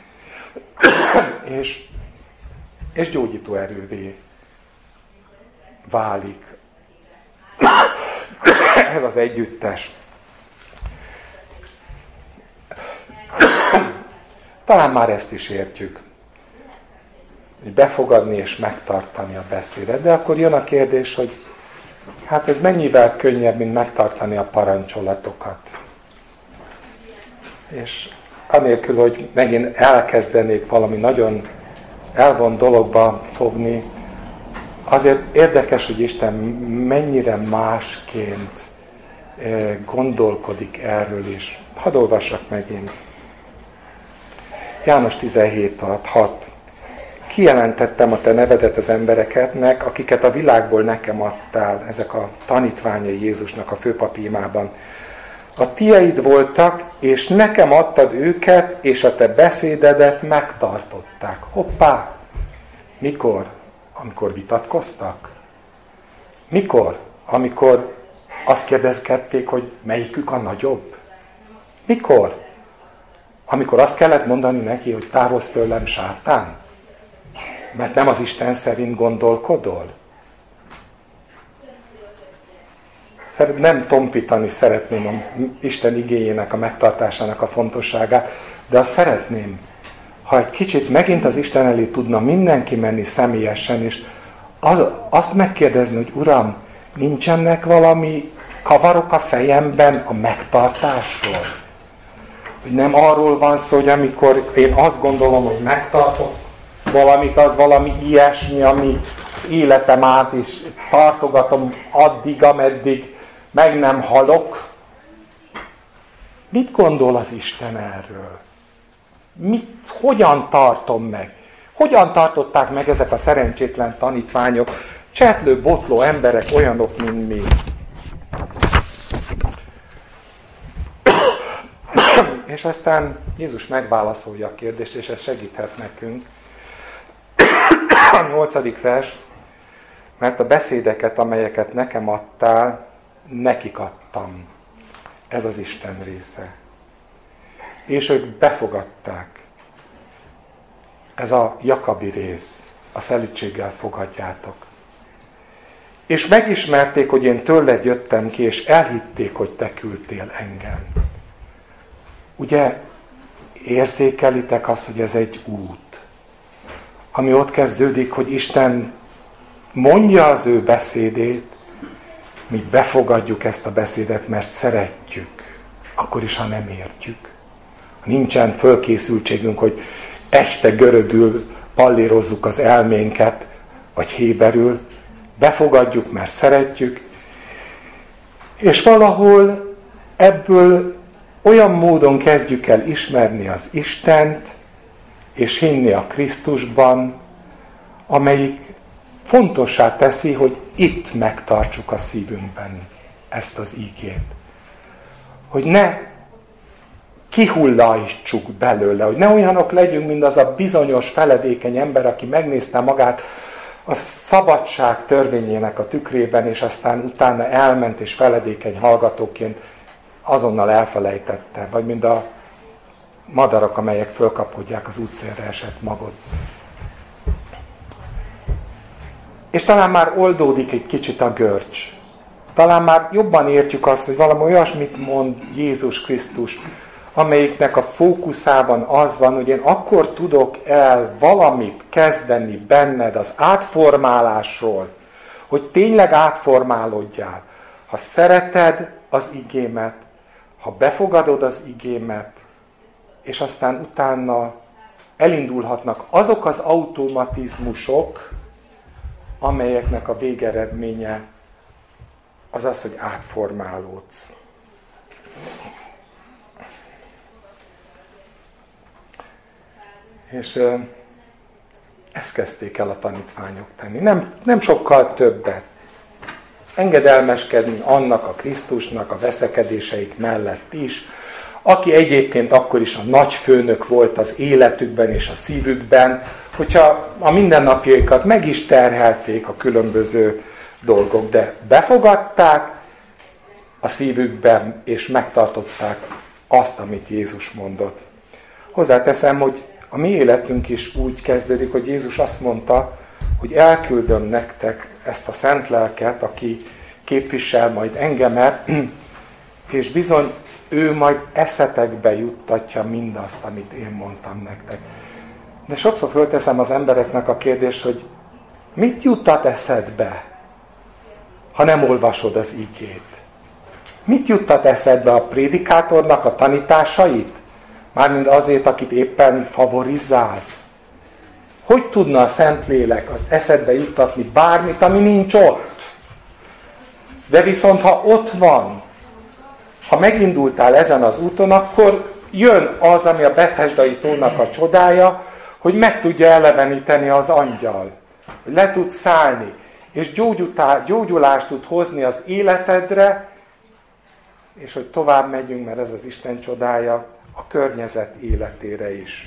és, és gyógyító erővé válik. Ez az együttes. Talán már ezt is értjük, hogy befogadni és megtartani a beszédet. De akkor jön a kérdés, hogy hát ez mennyivel könnyebb, mint megtartani a parancsolatokat. És anélkül, hogy megint elkezdenék valami nagyon elvont dologba fogni, azért érdekes, hogy Isten mennyire másként gondolkodik erről is. Hadd olvassak megint. János tizenhét hat. Kijelentettem a te nevedet az embereknek, akiket a világból nekem adtál, ezek a tanítványai Jézusnak a főpapi imában. A tieid voltak, és nekem adtad őket, és a te beszédedet megtartották. Hoppá! Mikor? Amikor vitatkoztak? Mikor? Amikor azt kérdezkedték, hogy melyikük a nagyobb? Mikor? Amikor azt kellett mondani neki, hogy távozz tőlem, sátán? Mert nem az Isten szerint gondolkodol? Nem tompítani szeretném a Isten igéjének a megtartásának a fontosságát, de azt szeretném, ha egy kicsit megint az Isten elé tudna mindenki menni személyesen, és az, azt megkérdezni, hogy Uram, nincsenek valami kavarok a fejemben a megtartásról? Hogy nem arról van szó, hogy amikor én azt gondolom, hogy megtartok valamit, az valami ilyesmi, ami az életem át is tartogatom addig, ameddig meg nem halok. Mit gondol az Isten erről? Mit, hogyan tartom meg? Hogyan tartották meg ezek a szerencsétlen tanítványok, csetlő, botló emberek, olyanok, mint mi? És aztán Jézus megválaszolja a kérdést, és ez segíthet nekünk. A nyolcadik vers, mert a beszédeket, amelyeket nekem adtál, nekik adtam. Ez az Isten része. És ők befogadták. ez a Jakabi rész, a szelídséggel fogadjátok. És megismerték, hogy én tőled jöttem ki, és elhitték, hogy te küldtél engem. Ugye érzékelitek azt, hogy ez egy út, ami ott kezdődik, hogy Isten mondja az ő beszédét, mi befogadjuk ezt a beszédet, mert szeretjük, akkor is, ha nem értjük. Nincsen fölkészültségünk, hogy este görögül pallírozzuk az elménket, vagy héberül, befogadjuk, mert szeretjük, és valahol ebből olyan módon kezdjük el ismerni az Istent, és hinni a Krisztusban, amelyik fontossá teszi, hogy itt megtartsuk a szívünkben ezt az ígét. Hogy ne kihullajtsuk belőle, hogy ne olyanok legyünk, mint az a bizonyos feledékeny ember, aki megnézte magát a szabadság törvényének a tükrében, és aztán utána elment, és feledékeny hallgatóként azonnal elfelejtette, vagy mint a madarak, amelyek fölkapkodják az útszélre esett magot. És talán már oldódik egy kicsit a görcs. Talán már jobban értjük azt, hogy valami olyasmit mond Jézus Krisztus, amelyiknek a fókuszában az van, hogy én akkor tudok el valamit kezdeni benned az átformálásról, hogy tényleg átformálódjál. Ha szereted az igémet, ha befogadod az igémet, és aztán utána elindulhatnak azok az automatizmusok, amelyeknek a végeredménye az az, hogy átformálódsz. És ö, ezt kezdték el a tanítványok tenni. Nem, nem sokkal többet. Engedelmeskedni annak a Krisztusnak a veszekedéseik mellett is, aki egyébként akkor is a nagyfőnök volt az életükben és a szívükben, hogyha a mindennapjaikat meg is terhelték a különböző dolgok, de befogadták a szívükben, és megtartották azt, amit Jézus mondott. Hozzáteszem, hogy a mi életünk is úgy kezdődik, hogy Jézus azt mondta, hogy elküldöm nektek ezt a szent lelket, aki képvisel majd engemet, és bizony ő majd eszetekbe juttatja mindazt, amit én mondtam nektek. De sokszor fölteszem az embereknek a kérdést, hogy mit juttat eszedbe, ha nem olvasod az igét? Mit juttat eszedbe a prédikátornak a tanításait? Mármint azért, akit éppen favorizálsz. Hogy tudna a Szentlélek az eszedbe juttatni bármit, ami nincs ott? De viszont, ha ott van, ha megindultál ezen az úton, akkor jön az, ami a Bethesdai tónak a csodája, hogy meg tudja eleveníteni az angyal. Hogy le tud szállni, és gyógyulást tud hozni az életedre, és hogy tovább megyünk, mert ez az Isten csodája, a környezet életére is.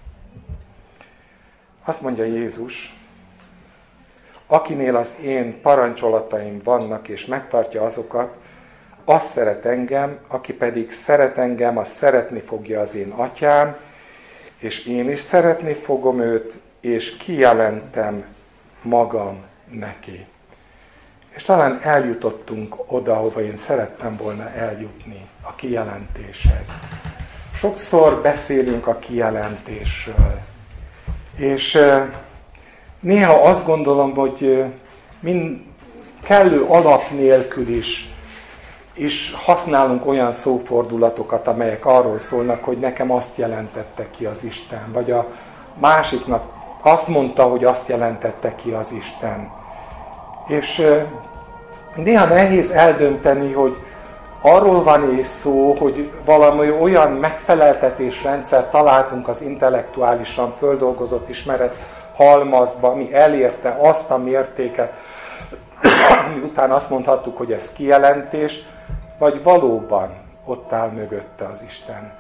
Azt mondja Jézus, akinél az én parancsolataim vannak, és megtartja azokat, azt szeret engem, aki pedig szeret engem, azt szeretni fogja az én atyám, és én is szeretni fogom őt, és kijelentem magam neki. És talán eljutottunk oda, ahova én szerettem volna eljutni, a kijelentéshez. Sokszor beszélünk a kijelentésről, és néha azt gondolom, hogy mind kellő alap nélkül is, is használunk olyan szófordulatokat, amelyek arról szólnak, hogy nekem azt jelentette ki az Isten, vagy a másiknak azt mondta, hogy azt jelentette ki az Isten. És néha nehéz eldönteni, hogy arról van és szó, hogy valami olyan megfeleltetésrendszer találtunk az intellektuálisan földolgozott ismeret halmazba, ami elérte azt a mértéket, ami után azt mondhattuk, hogy ez kijelentés, vagy valóban ott áll mögötte az Isten.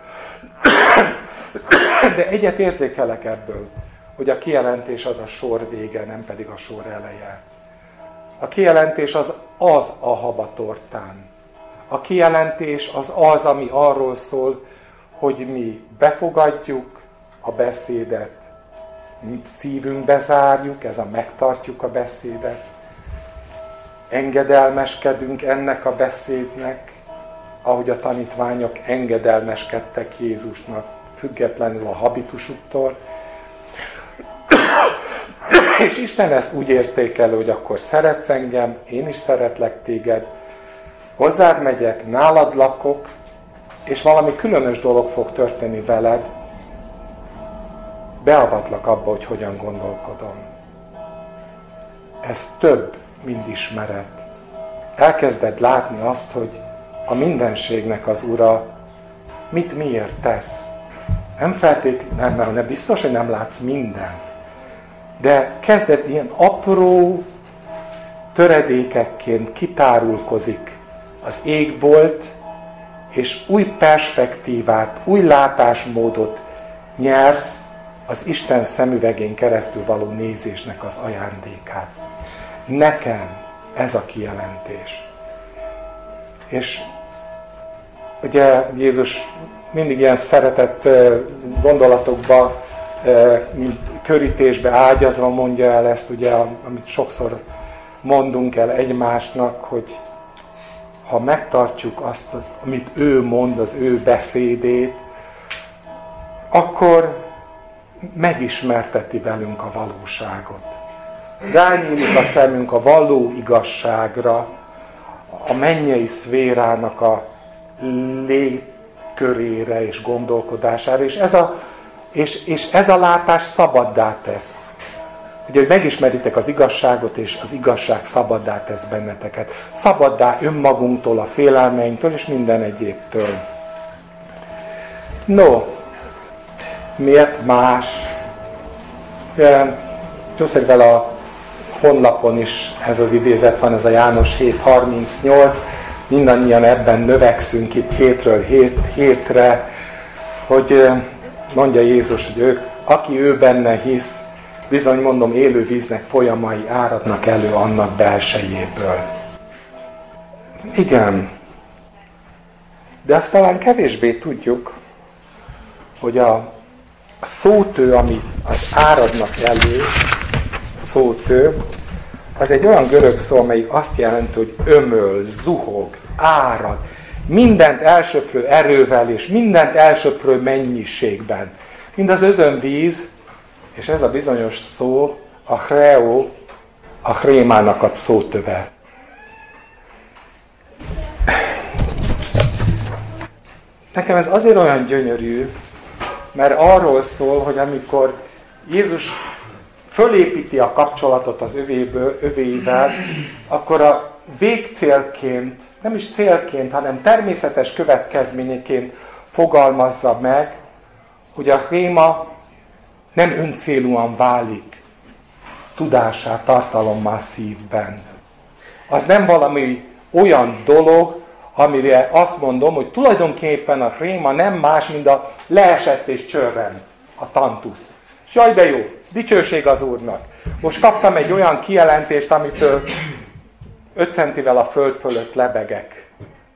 De egyet érzékelek ebből, hogy a kijelentés az a sor vége, nem pedig a sor eleje. A kijelentés az az a habatortán. A kijelentés az az, ami arról szól, hogy mi befogadjuk a beszédet, szívünkbe zárjuk, ez a megtartjuk a beszédet, engedelmeskedünk ennek a beszédnek, ahogy a tanítványok engedelmeskedtek Jézusnak, függetlenül a habitusuktól. És Isten ezt úgy értékelő, hogy akkor szeretsz engem, én is szeretlek téged, hozzád megyek, nálad lakok, és valami különös dolog fog történni veled, beavatlak abba, hogy hogyan gondolkodom. Ez több, mint ismeret. Elkezded látni azt, hogy a mindenségnek az Ura mit miért tesz. Nem feltétlenül, nem, nem biztos, hogy nem látsz mindent, de kezded ilyen apró töredékekként kitárulkozik az égbolt, és új perspektívát, új látásmódot nyersz az Isten szemüvegén keresztül való nézésnek az ajándékát. Nekem ez a kijelentés. És ugye Jézus mindig ilyen szeretett gondolatokba, mint körítésbe ágyazva mondja el ezt, ugye, amit sokszor mondunk el egymásnak, hogy ha megtartjuk azt, az, amit ő mond, az ő beszédét, akkor megismerteti velünk a valóságot. Rányílik a szemünk a való igazságra, a mennyei szférának a légkörére és gondolkodására, és ez a, és, és ez a látás szabaddá tesz. Ugye, hogy megismeritek az igazságot, és az igazság szabaddá tesz benneteket. Szabaddá önmagunktól, a félelmeinktől, és minden egyébtől. No, miért más? Jószerivel a honlapon is ez az idézet van, ez a János hét harmincnyolc, mindannyian ebben növekszünk itt hétről hét, hétre, hogy mondja Jézus, hogy ők, aki ő benne hisz, bizony mondom, élő víznek folyamai áradnak elő annak belsejéből. Igen, de azt talán kevésbé tudjuk, hogy a szótő, ami az áradnak elő, szótő, az egy olyan görög szó, amelyik azt jelenti, hogy ömöl, zuhog, árad, mindent elsöprő erővel és mindent elsöprő mennyiségben. Mind az özönvíz, és ez a bizonyos szó, a chreo, a chrémának ad szótöve. Nekem ez azért olyan gyönyörű, mert arról szól, hogy amikor Jézus fölépíti a kapcsolatot az övéből, övéivel, akkor a végcélként, nem is célként, hanem természetes következményeként fogalmazza meg, hogy a chréma nem öncélúan válik tudásá, tartalommá szívben. Az nem valami olyan dolog, amire azt mondom, hogy tulajdonképpen a chréma nem más, mint a leesett és csörrent, a tantusz. És jaj, de jó, dicsőség az Úrnak. Most kaptam egy olyan kijelentést, amitől öt centivel a föld fölött lebegek.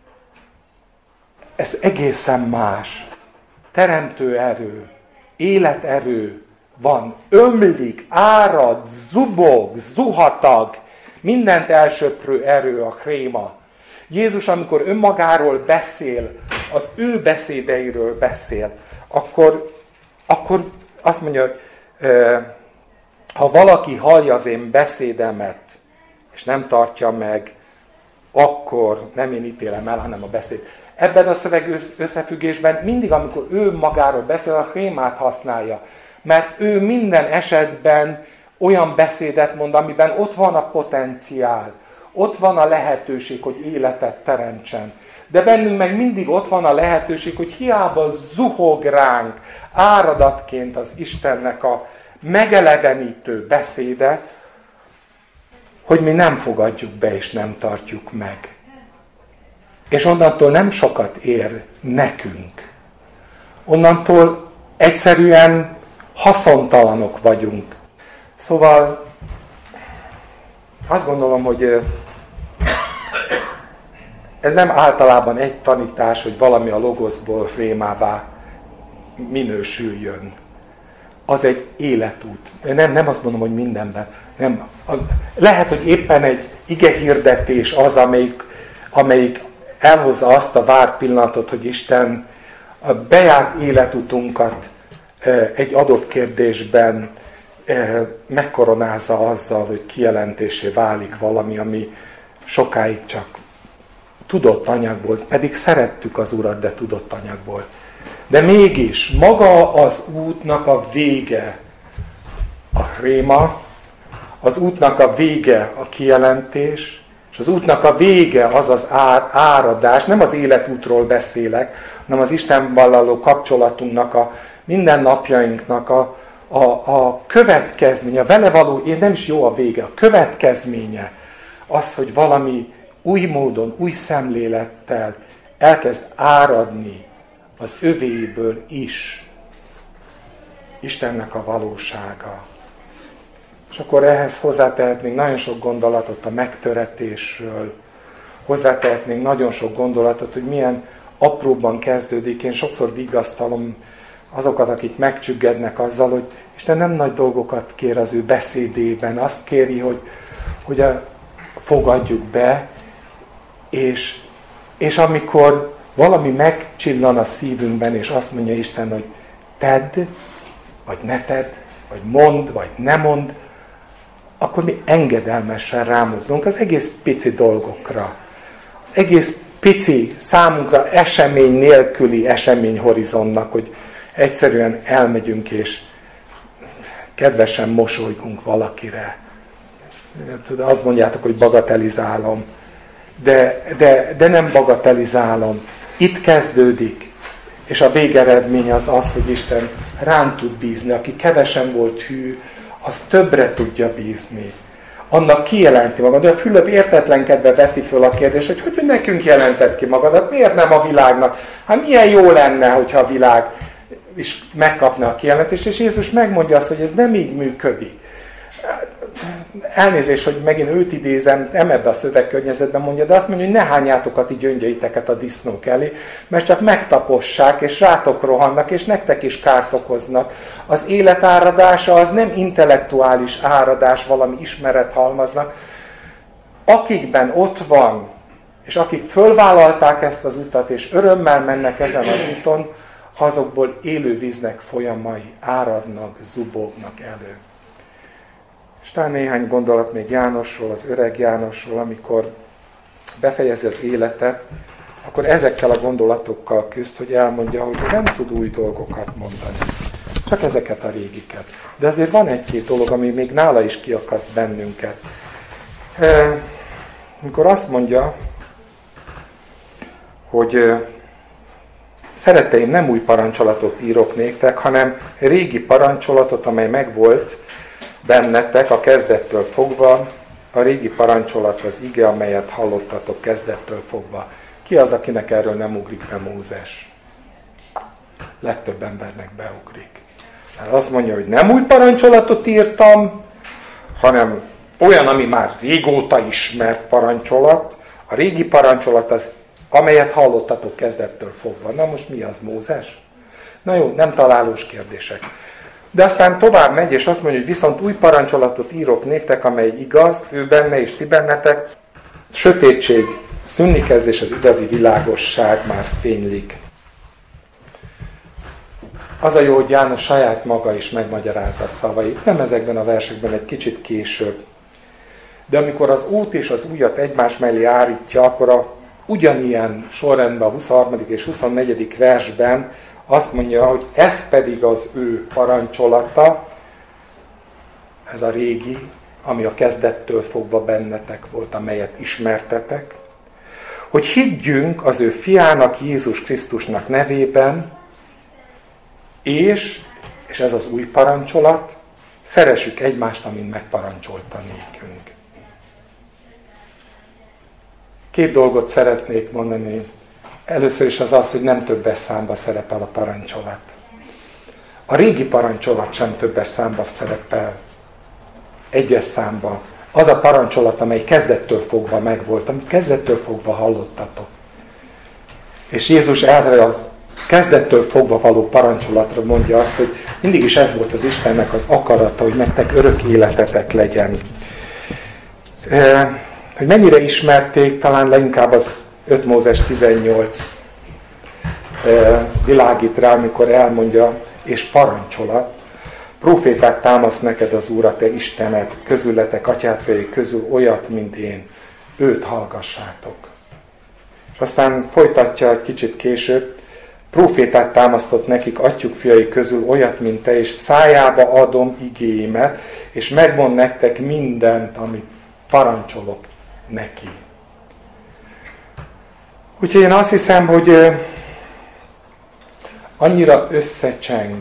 Ez egészen más. Teremtő erő, életerő van, ömlik, árad, zubog, zuhatag, mindent elsöprő erő a chréma. Jézus, amikor önmagáról beszél, az ő beszédeiről beszél, akkor, akkor azt mondja, hogy ha valaki hallja az én beszédemet, és nem tartja meg, akkor nem én ítélem el, hanem a beszéd. Ebben a szöveg összefüggésben mindig, amikor ő magáról beszél, a chrémát használja. Mert ő minden esetben olyan beszédet mond, amiben ott van a potenciál, ott van a lehetőség, hogy életet teremtsen. De bennünk meg mindig ott van a lehetőség, hogy hiába zuhog ránk áradatként az Istennek a megelevenítő beszéde, hogy mi nem fogadjuk be és nem tartjuk meg. És onnantól nem sokat ér nekünk. Onnantól egyszerűen haszontalanok vagyunk. Szóval azt gondolom, hogy ez nem általában egy tanítás, hogy valami a logoszból chrémává minősüljön. az egy életút. Nem, nem azt mondom, hogy mindenben. Nem. Lehet, hogy éppen egy igehirdetés az, amelyik, amelyik elhozza azt a várt pillanatot, hogy Isten a bejárt életutunkat egy adott kérdésben megkoronázza azzal, hogy kijelentésé válik valami, ami sokáig csak tudott anyag volt, pedig szerettük az Urat, de tudott anyag volt. De mégis maga az útnak a vége a réma, az útnak a vége a kijelentés, és az útnak a vége az az ár, áradás, nem az életútról beszélek, hanem az Istenvel való kapcsolatunknak, a mindennapjainknak a, a, a következménye, a vele való, én nem is jó a vége, a következménye az, hogy valami új módon, új szemlélettel elkezd áradni az övéből is Istennek a valósága. És akkor ehhez hozzátehetnénk nagyon sok gondolatot a megtöretésről, hozzátehetnénk nagyon sok gondolatot, hogy milyen apróban kezdődik. Én sokszor vigasztalom azokat, akik megcsüggednek azzal, hogy Isten nem nagy dolgokat kér az ő beszédében, azt kéri, hogy, hogy a, fogadjuk be, és, és amikor valami megcsillan a szívünkben, és azt mondja Isten, hogy tedd, vagy ne tedd, vagy mondd, vagy ne mondd, akkor mi engedelmesen rámozzunk az egész pici dolgokra. Az egész pici, számunkra esemény nélküli eseményhorizontnak, hogy egyszerűen elmegyünk és kedvesen mosolygunk valakire. Azt mondjátok, hogy bagatelizálom. De, de, de nem bagatelizálom. Itt kezdődik. És a végeredmény az az, hogy Isten ránk tud bízni. Aki kevesen volt hű, az többre tudja bízni. Annak kijelenti magad. De a Fülöp értetlenkedve veti föl a kérdést, hogy hogy nekünk jelentett ki magadat, miért nem a világnak? Hát milyen jó lenne, hogyha a világ is megkapna a kijelentést, és Jézus megmondja azt, hogy ez nem így működik. Elnézést, hogy megint őt idézem, nem ebbe a szövegkörnyezetben mondja, de azt mondja, hogy ne hányjátok a ti gyöngyeiteket a disznók elé, mert csak megtapossák, és rátok rohannak, és nektek is kárt okoznak. Az élet áradása az nem intellektuális áradás, valami ismeret halmaznak. Akikben ott van, és akik fölvállalták ezt az utat, és örömmel mennek ezen az úton, azokból élő víznek folyamai áradnak, zubognak elő. És talán néhány gondolat még Jánosról, az öreg Jánosról, amikor befejezi az életet, akkor ezekkel a gondolatokkal küzd, hogy elmondja, hogy nem tud új dolgokat mondani. Csak ezeket a régiket. De azért van egy-két dolog, ami még nála is kiakaszt bennünket. Amikor azt mondja, hogy szeretteim, nem új parancsolatot írok néktek, hanem régi parancsolatot, amely megvolt bennetek a kezdettől fogva. A régi parancsolat az ige, amelyet hallottatok kezdettől fogva. Ki az, akinek erről nem ugrik be Mózes? Legtöbb embernek beugrik. Tehát azt mondja, hogy nem új parancsolatot írtam, hanem olyan, ami már régóta ismert parancsolat. A régi parancsolat az, amelyet hallottatok kezdettől fogva. Na most mi az, Mózes? Na jó, nem találós kérdések. De aztán tovább megy, és azt mondja, hogy viszont új parancsolatot írok néktek, amely igaz, ő benne és ti bennetek. Sötétség szűnni kezd, és az igazi világosság már fénylik. Az a jó, hogy János saját maga is megmagyarázza a szavait, nem ezekben a versekben, egy kicsit később. De amikor az út és az újat egymás mellé állítja, akkor a ugyanilyen sorrendben a huszonharmadik és huszonnegyedik versben azt mondja, hogy ez pedig az ő parancsolata, ez a régi, ami a kezdettől fogva bennetek volt, amelyet ismertetek, hogy higgyünk az ő fiának, Jézus Krisztusnak nevében, és, és ez az új parancsolat, szeressük egymást, amint megparancsolta nékünk. Két dolgot szeretnék mondani. Először is az az, hogy nem többes számba szerepel a parancsolat. A régi parancsolat sem többes számba szerepel. Egyes számba. Az a parancsolat, amely kezdettől fogva megvolt, amit kezdettől fogva hallottatok. És Jézus erre az kezdettől fogva való parancsolatra mondja azt, hogy Mindig is ez volt az Istennek az akarata, hogy nektek örök életetek legyen. Hogy mennyire ismerték, talán leginkább az öt Mózes tizennyolc világít rá, amikor elmondja, és parancsolat, prófétát támaszt neked az Úr, a te Istened, közületek, atyádfiai közül olyat, mint én. Őt hallgassátok. És aztán folytatja egy kicsit később, prófétát támasztott nekik atyjuk fiai közül olyat, mint te, és szájába adom igéimet, és megmond nektek mindent, amit parancsolok neki. Úgyhogy én azt hiszem, hogy annyira összecseng,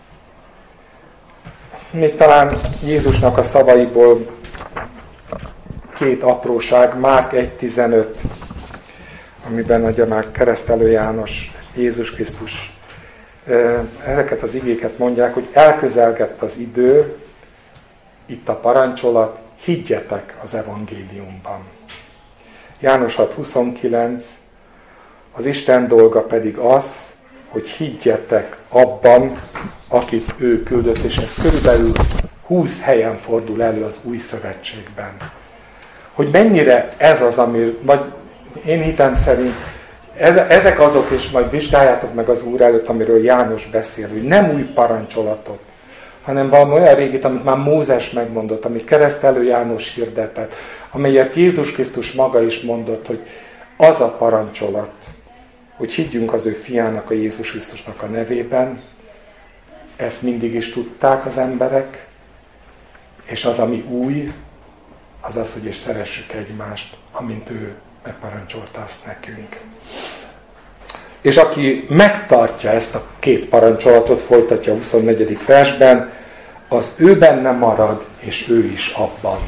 még talán Jézusnak a szavaiból két apróság, Márk egy tizenöt, amiben adja már Keresztelő János, Jézus Krisztus, ezeket az igéket mondják, hogy elközelgett az idő, itt a parancsolat, higgyetek az evangéliumban. János hat huszonkilenc, az Isten dolga pedig az, hogy higgyetek abban, akit ő küldött, és ez körülbelül húsz helyen fordul elő az Új Szövetségben. Hogy mennyire ez az, ami, vagy én hitem szerint, ezek azok, és majd vizsgáljátok meg az Úr előtt, amiről János beszél, hogy nem új parancsolatot, hanem valami olyan régit, amit már Mózes megmondott, amit Keresztelő János hirdetett, amelyet Jézus Krisztus maga is mondott, hogy az a parancsolat, hogy higgyünk az ő fiának, a Jézus Krisztusnak a nevében. Ezt mindig is tudták az emberek, és az, ami új, az az, hogy és szeressük egymást, amint ő megparancsolta azt nekünk. És aki megtartja ezt a két parancsolatot, folytatja a huszonnegyedik versben, az ő benne marad, és ő is abban.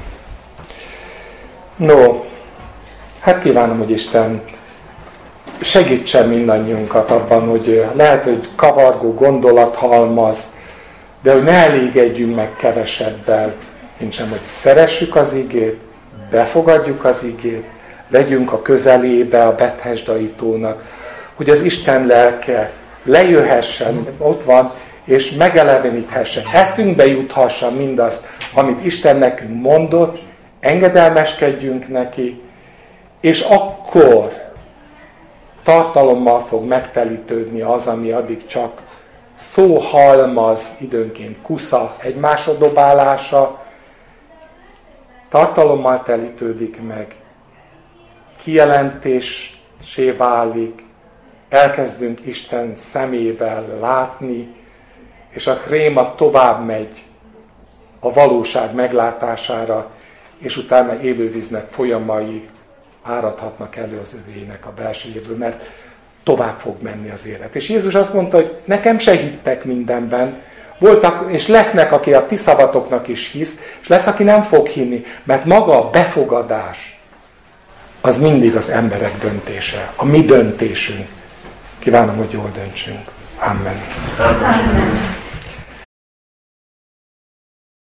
No, hát kívánom, hogy Isten segítsen mindannyiunkat abban, hogy lehet, hogy kavargó gondolathalmaz, de hogy ne elégedjünk meg kevesebbel, mint sem, hogy szeressük az igét, befogadjuk az igét, legyünk a közelébe a Bethesda-itónak, hogy az Isten lelke lejöhessen, ott van, és megeleveníthessen, eszünkbe juthassa mindazt, amit Isten nekünk mondott, engedelmeskedjünk neki, és akkor tartalommal fog megtelítődni az, ami addig csak szóhalmaz, időnként kusza, egymásra dobálása, tartalommal telítődik meg, kijelentésé válik, elkezdünk Isten szemével látni, és a kréma tovább megy a valóság meglátására, és utána élővíznek folyamai áradhatnak elő az övének a belsejéből, mert tovább fog menni az élet. És Jézus azt mondta, hogy nekem se hittek mindenben, voltak, és lesznek, aki a ti szavatoknak is hisz, és lesz, aki nem fog hinni, mert maga a befogadás az mindig az emberek döntése, a mi döntésünk. Kívánom, hogy jól döntsünk. Amen. Amen.